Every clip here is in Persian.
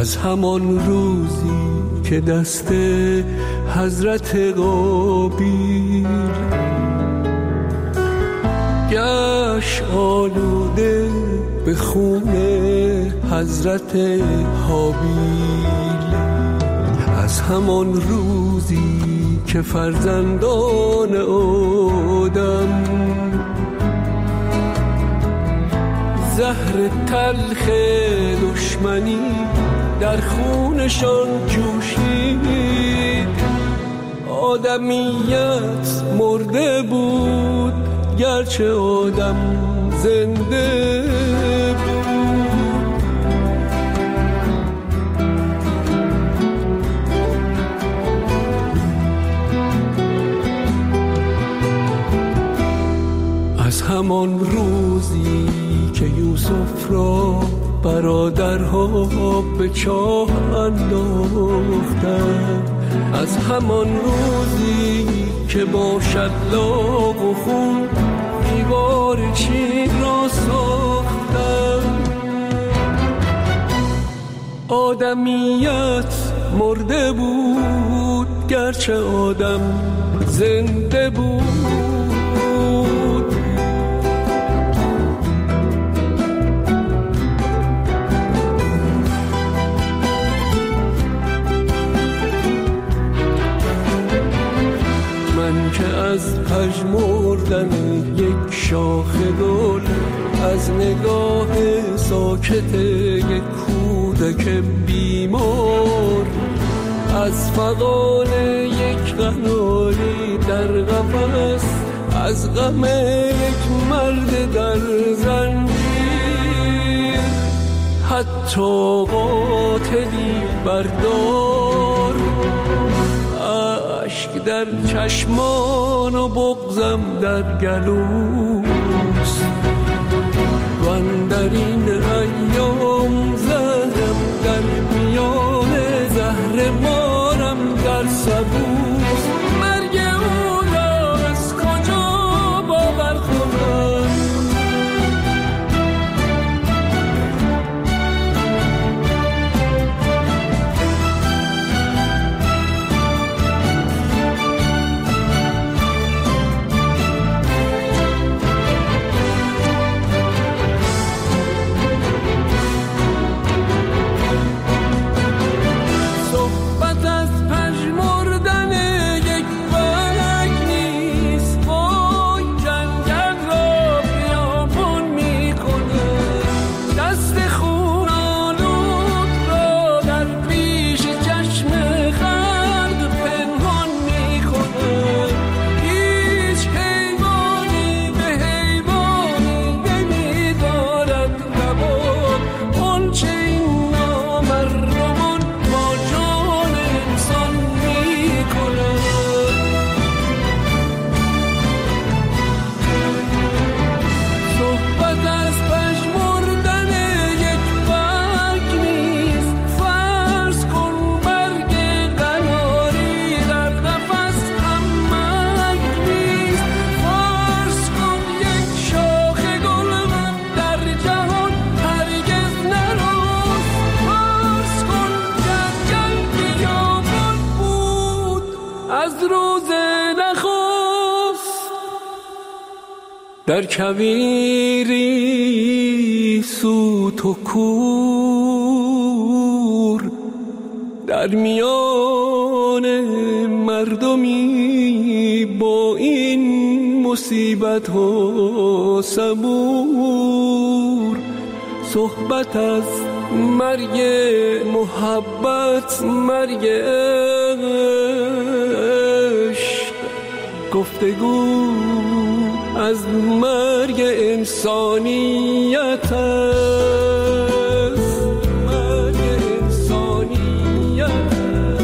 از همان روزی که دست حضرت قابیل گشت آلوده به خون حضرت حابیل، از همان روزی که فرزندان آدم زهر تلخ دشمنی در خونشان جوشید، آدمیت مرده بود گرچه آدم زنده بود. از همان روزی که یوسف را برادرها به چاه انداختند، از همان روزی که با شلاق و خون دیوار چین را ساختند، آدمیت مرده بود گرچه آدم زنده بود. که از پژمردن یک شاخ گل، از نگاه ساکت یک کودک بیمار، از فغان یک قناری در قفس، از غم یک مرد در زنجیر، حتی قاتلی بردار، اشک در چشمان و بغضم در گلوست، و اندر این ایام زهرم در میان زهر مارم در سبوست. مرگ او را از کجا باور کنم؟ در کویری سوت و کور، در میان مردمی با این مصیبت ها صبور، صحبت از مرگ محبت، مرگ عشق، گفتگو از مرگ انسانیت است، مرگ انسانیت.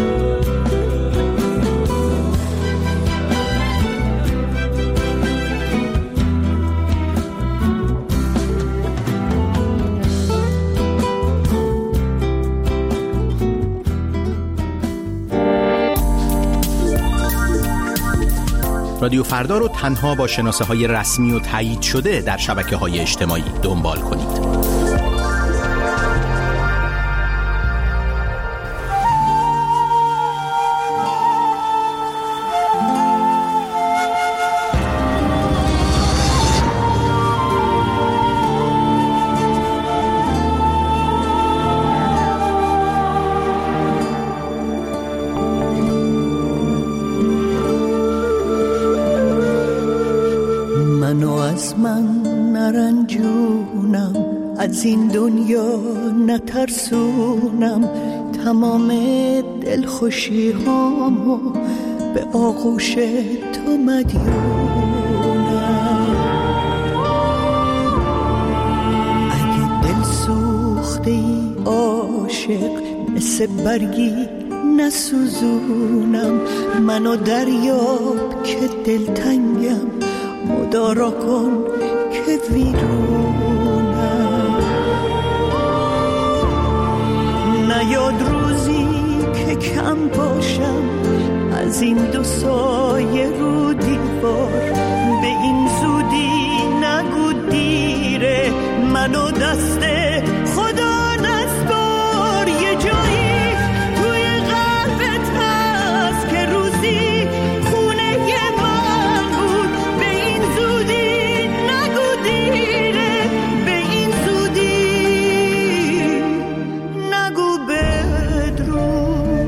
رادیو فردا رو تنها با شناسه‌های رسمی و تایید شده در شبکه‌های اجتماعی دنبال کنید. از من نرنجونم، از این دنیا نترسونم، تمام دلخوشی هامو به آغوش تو مدیونم. اگه دل سوخته ای عاشق، مثل برگی نسوزونم، منو دریاب که دلتنگم، مدارا کن که ویرونم. نیاد روزی که کم باشم از این دو سایه رو دیوار، به این زودی نگو دیره، منو دست خدا نسپار. یه جایی توی قلبت هست که روزی خونه من بود، به این زودی نگو دیره، به این زودی نگو بدرود.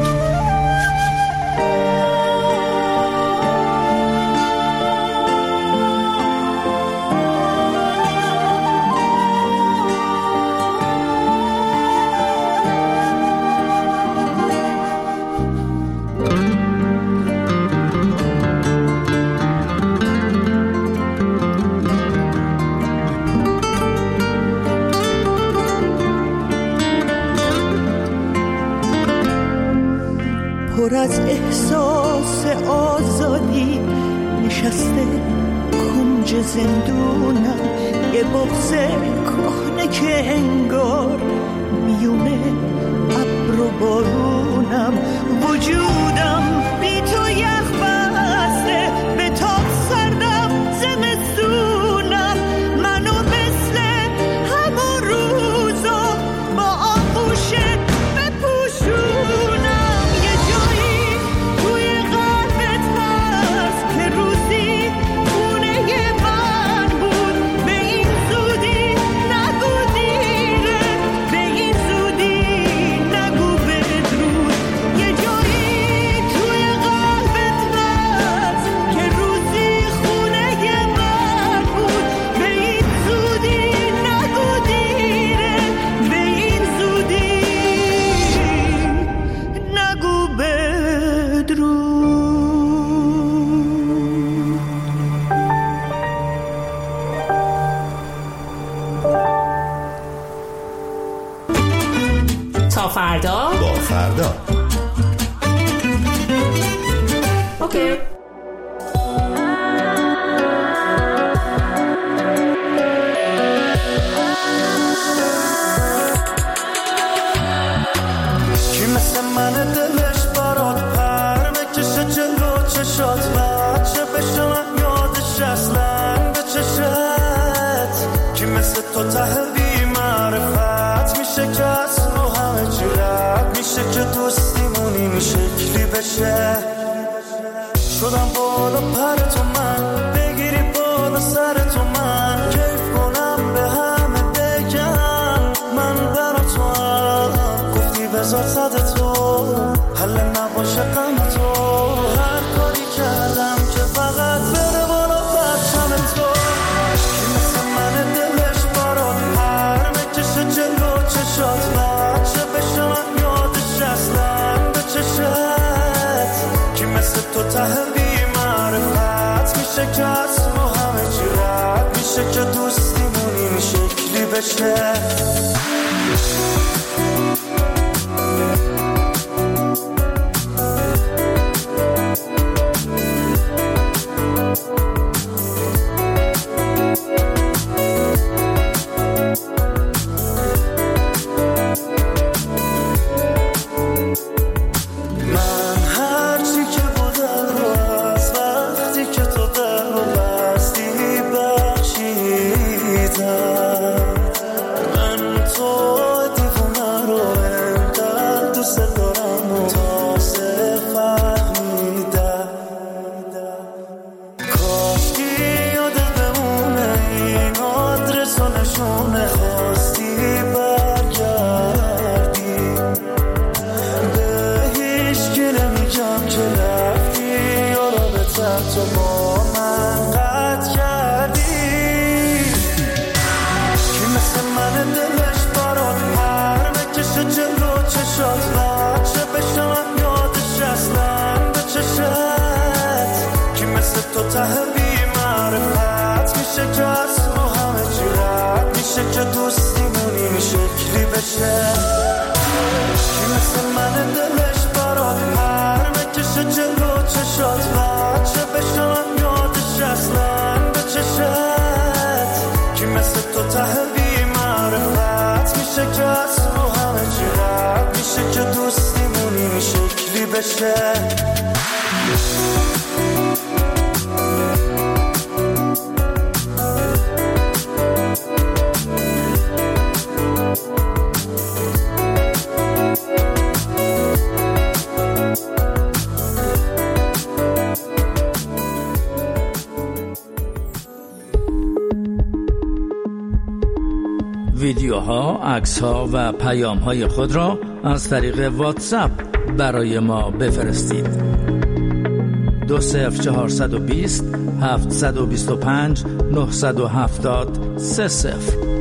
پر از احساس آزادی نشسته کنج زندونم، یه بغض کهنه که انگار میونه ابر و بارونم. وجودم بی تو یخ بسته، به تاب سردم زمستونم، منو مثل همون روزا با آغوشت بپوشونم. فردا با فردا. اوکی. کی مثل من دلش برات پر بکشه جلو چشات، بچه بشه من یادش اصلا به چشت. کی مثل تو ته بی معرفت میشه که از رو همه چی رد میشه، که دوستیمون این شکلی بشه. شدم بالا پر تو من، بگیری بالا سر تو من، کیف کنم به همه بگم من برا تو هم. گفتی بذار صد تو حل نباشه غم تو، هر کاری کردم که فقط بره بالا بچم تو. کی مثل من دلش برات پر بکشه جلو چشات، بچه بشه من یادش اصلا به چشت. کی مثل تو ته بی معرفت میشه که از ما همه چی رد میشه، که دوستیمون این شکلی بشه. تو با من قد کردی. ته بی معرفت میشه که از رو همه چی رد میشه که دوستیمون این شکلی بشه کی مثل من دلش برات پر بکشه جلو چشات بچه بشه من یادش اصلا به چشت کی مثل تو ته بی معرفت میشه که از رو همه چی رد میشه که دوستیمون این شکلی بشه ویدیوها، عکس‌ها و پیام‌های خود را از طریق واتساپ برای ما بفرستید. 20420 725 970 30.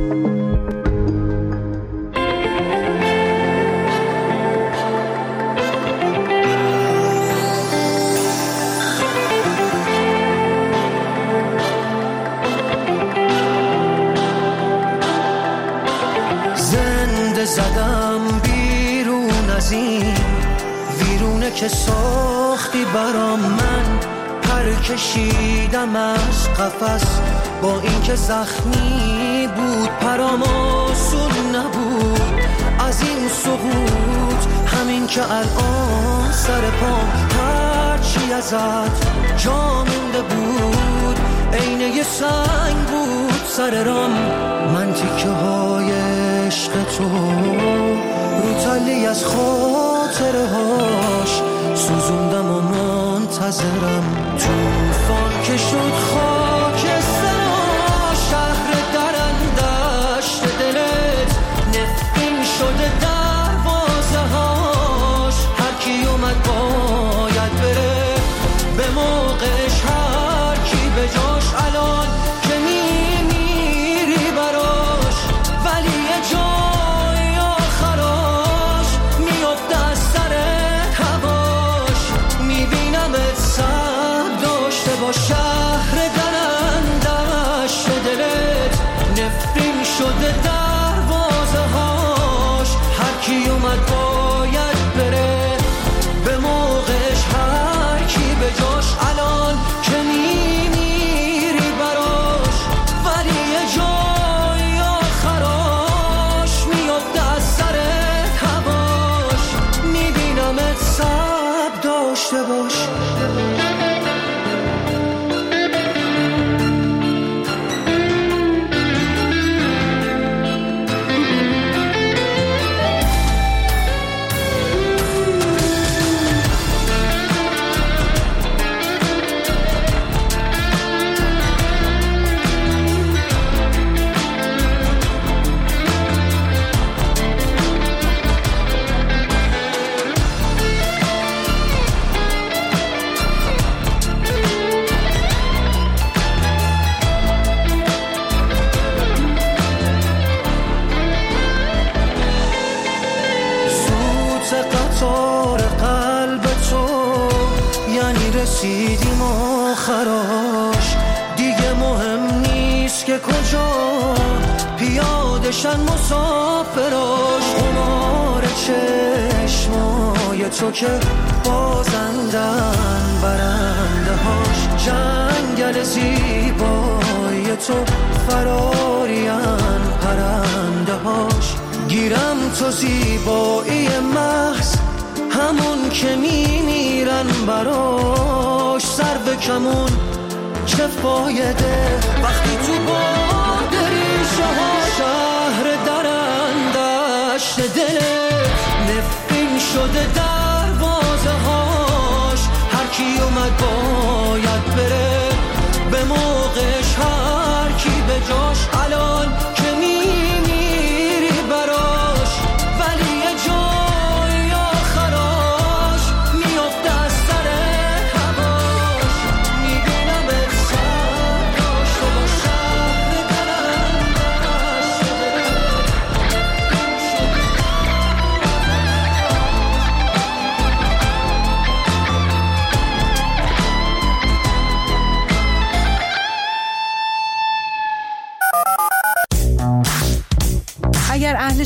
زدم بیرون از این ویرونه که ساختی برام من پر کشیدم از قفس با این که زخمی بود پرام آسون نبود از این سقوط همین که الان سر پام هرچی ازت جا مونده بود عین یه سنگ بود سر رام من تیکه های عشق تو رو تلی از خاطره هاش سوزوندم و منتظرم توفان که شد خاک سرا شهر درندشت دلت نفرین شده دروازه هاش هر کی اومد باید بره به موقعش هر کی به جاش الان که میمیری براش ولی یه جای آخراش میفته از سر هواش میبینمت سب داشته با شهر درندش دلت نفرین شده دروازه هاش هر کی اومد باید بره به موقعش هر کی به جاش الان که میمیری براش ولی یه جای آخراش میفته از سر هواش میبینمت سب داشته باش رسیدیم آخراش دیگه مهم نیست که کجا پیادشن مسافراش قمار چشمای تو که بازندن برنده هاش جنگل زیبای تو فرارین پرنده هاش گیرم تو زیبایی محض همون که میمیرن براش سر به کمون چه فایده وقتی تو باد ریشه ها شهر درندش دلت نفرین شده دروازه هاش هر کی اومد باید بره به موقعش هر کی به جاش الان که میمیری براش ولی یه جای آخراش میفته از سر هواش میبینم سر داشته با شهر درندش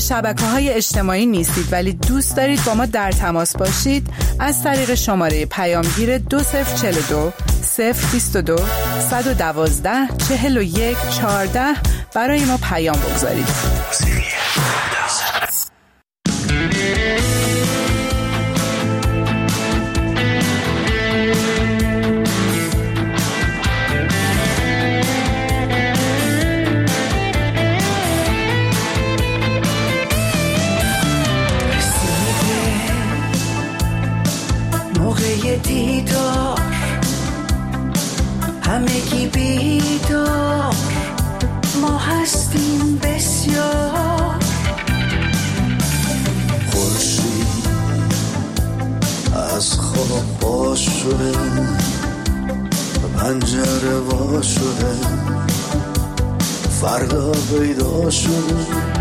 شبکه‌های اجتماعی نیستید ولی دوست دارید با ما در تماس باشید، از طریق شماره پیامگیر 2042 022 112 41 14 برای ما پیام بگذارید. دیدار همگی بیدار، ما هستیم بسیار. خورشید از خواب باز شده، پنجره وا شده، فردا پیدا شده.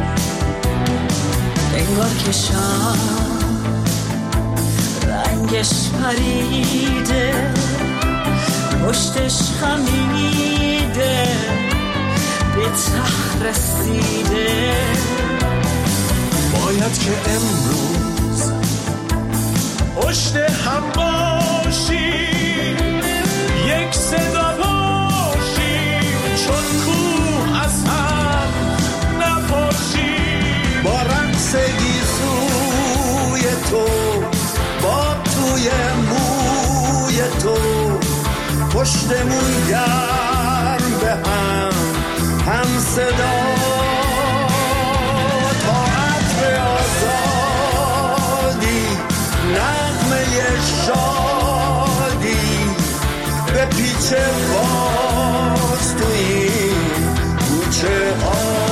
انگار که شام رنگش پریده، پشتش خمیده، به ته رسیده. باید که امروز پشت هم باشیم، یک صدا باشیم، چون کوه از هم نپاشیم. با رقص گیسوی تو، با توی موی تو، پشتمون گرم به هم صدا. تا عطر آزادی، نغمه شادی، به پیچ باز تو این کوچه ها.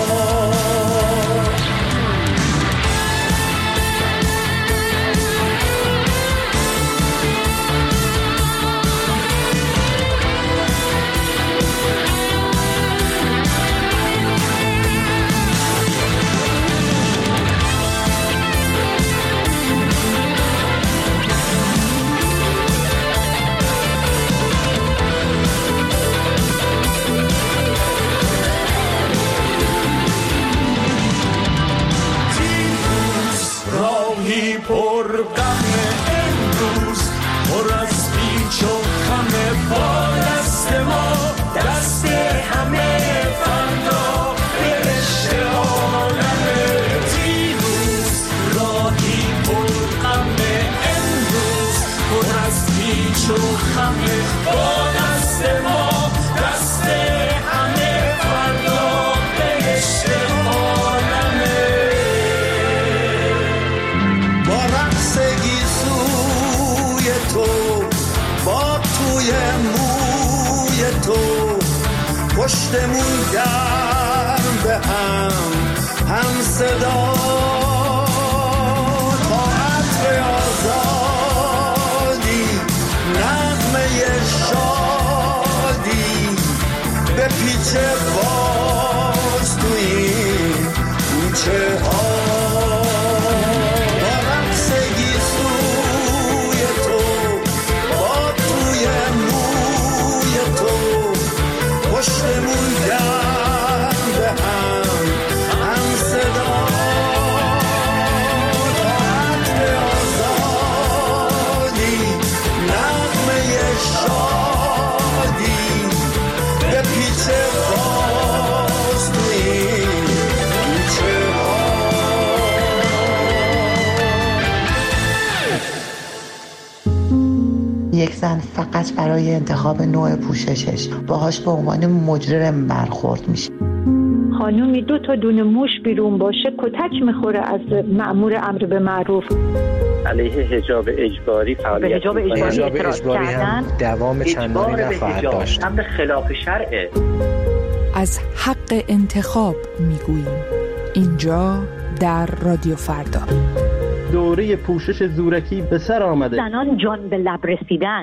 پر غم امروز، پر از پیچ و خم، با دست ما دست همه فردا به رشته عالمه. دیروز راهی پر غم امروز، پر از پیچ و خم، با دست ما دست همه فردا به رشته عالمه. تو با توی موی تو، پشتمون گرم به هم صدا. تا عطر آزادی، نغمه شادی، به پیچ باز تو این کوچه ها. پشتمون گرم به هم صدا. تا عطر آزادی، نغمه شادی، به پیچ باز تو این کوچه ها. یک زن فقط برای انتخاب نوع پوششش باهاش به عنوان مجرم برخورد میشه. خانومی 2 تا دونه موش بیرون باشه کتک میخوره از مأمور امر به معروف. علیه حجاب اجباری فعالیت حجاب اجباری هم دوام چندانی نخواهد داشت. امر خلاف شرعه. از حق انتخاب میگوییم اینجا در رادیو فردا. دوره پوشش زورکی به سر آمده. زنان جان به لب رسیدن.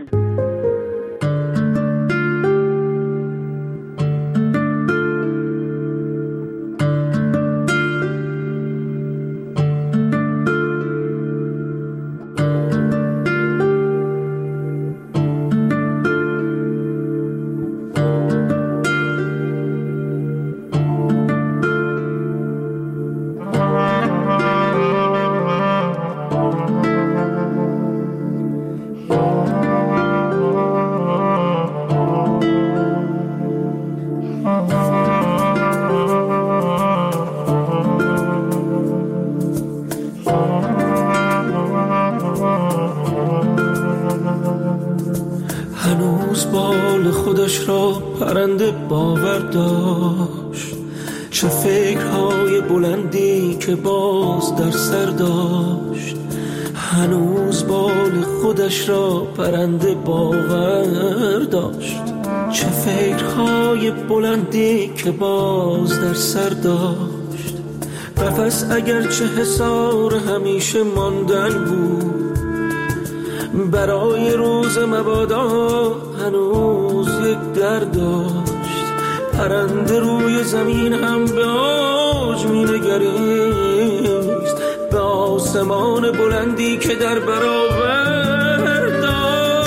هنوز بال خودش را پرنده باور داشت، چه فکرهای بلندی که باز در سر داشت. هنوز بال خودش را پرنده باور داشت، چه فکرهای بلندی که باز در سر داشت. قفس اگرچه حصار همیشه ماندن بود، برای روز مبادا هنوز یک در داشت. پرنده روی زمین هم به اوج می نگریست، به آسمان بلندی که در برابر داشت.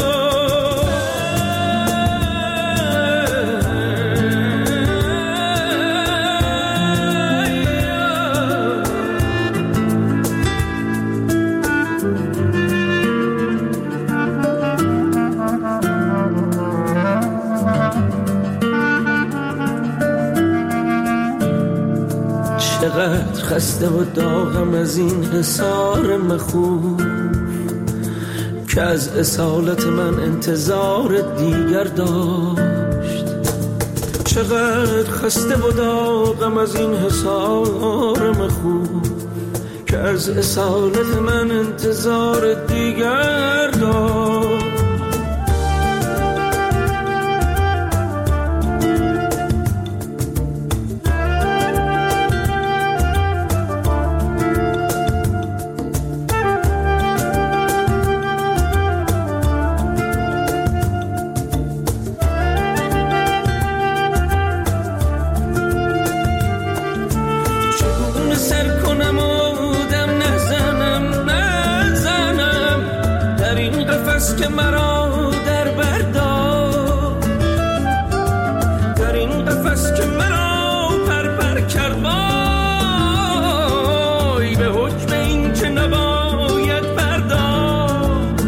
چقدر خسته و داغم از این حصار مخوف که از اصالت من انتظار دیگر داشت. چقدر خسته و داغم از این حصار مخوف که از اصالت من انتظار دیگر داشت. که مرا در برداشت، در این قفس که مرا پر کرد، وای به حکم این که نباید پرداخت.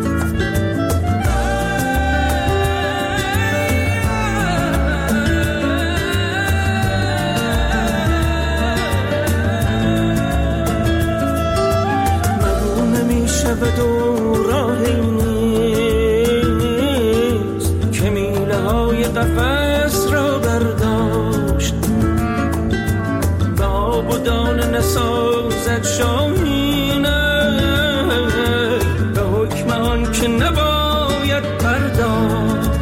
مگو نمی‌شود و راهی قفس را برداشت، به آب و دانه نسازد شاهینه، به حکم آن که نباید پرداخت.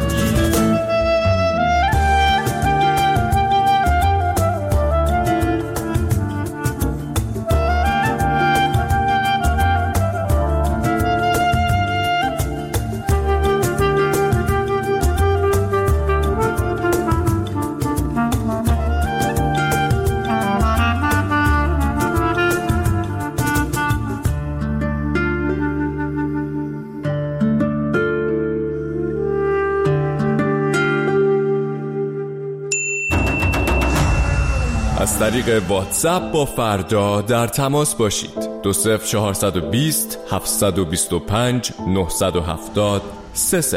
از طریق واتساپ با فردا در تماس باشید. 20420 725 970 30.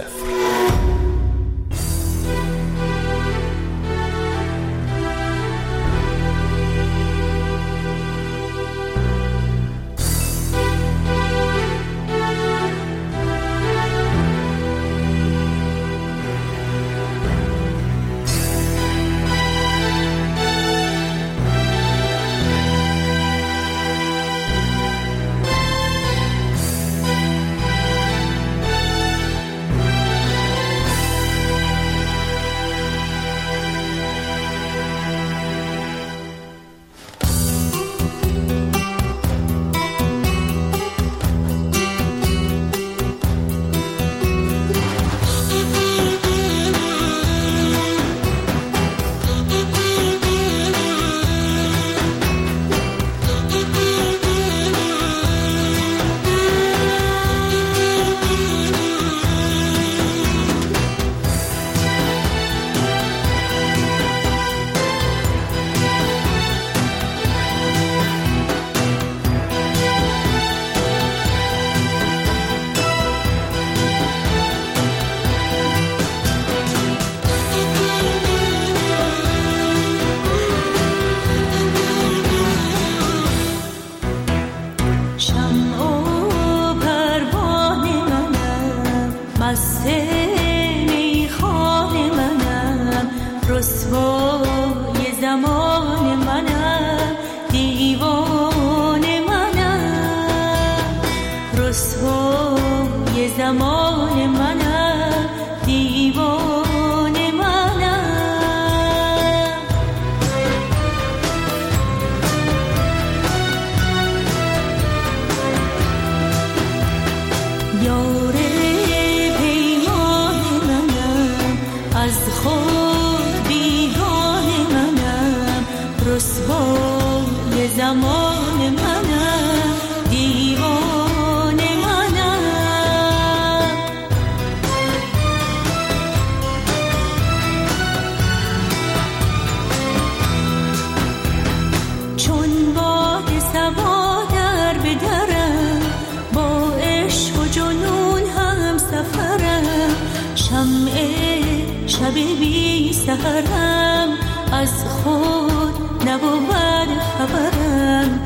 شب بی سحرم از خود نبود خبرم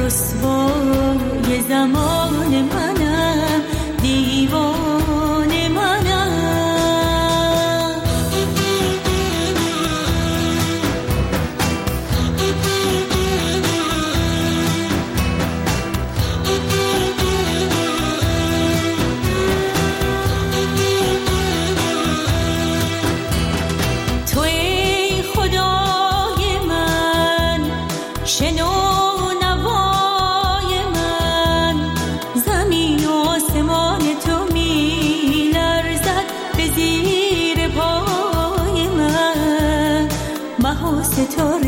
رسوای زمان منم دیوان منم ستاره